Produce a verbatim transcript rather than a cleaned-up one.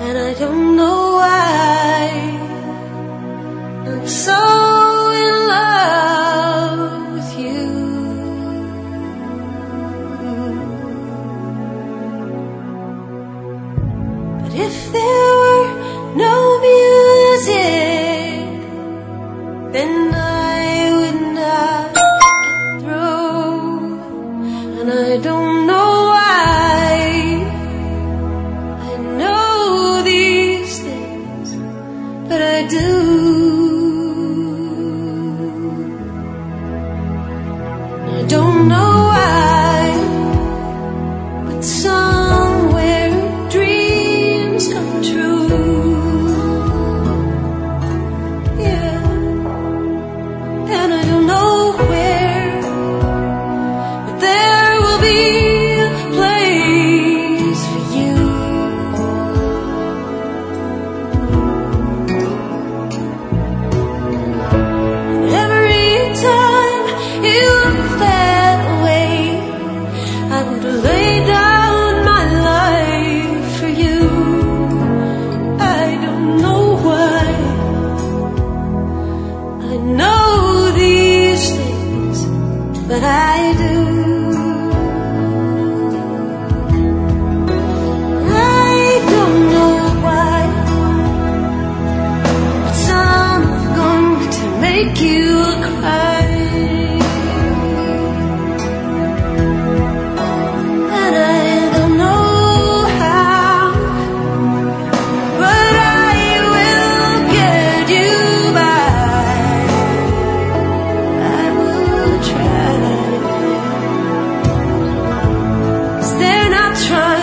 and I don't know why I'm so in love with you. But if there were no music, then I would not get through, and I don't know why I know these things, but I do. I don't know why, but somewhere dreams come true. Yeah, and I don't know where, but there will be a place for you. And every time you look that way, I would lay down my life for you. I don't know why I know these things, but I do. I don't know why, but I'm going to make you cry. And I don't know how, but I will get you by. I will try, 'cause they're not trying.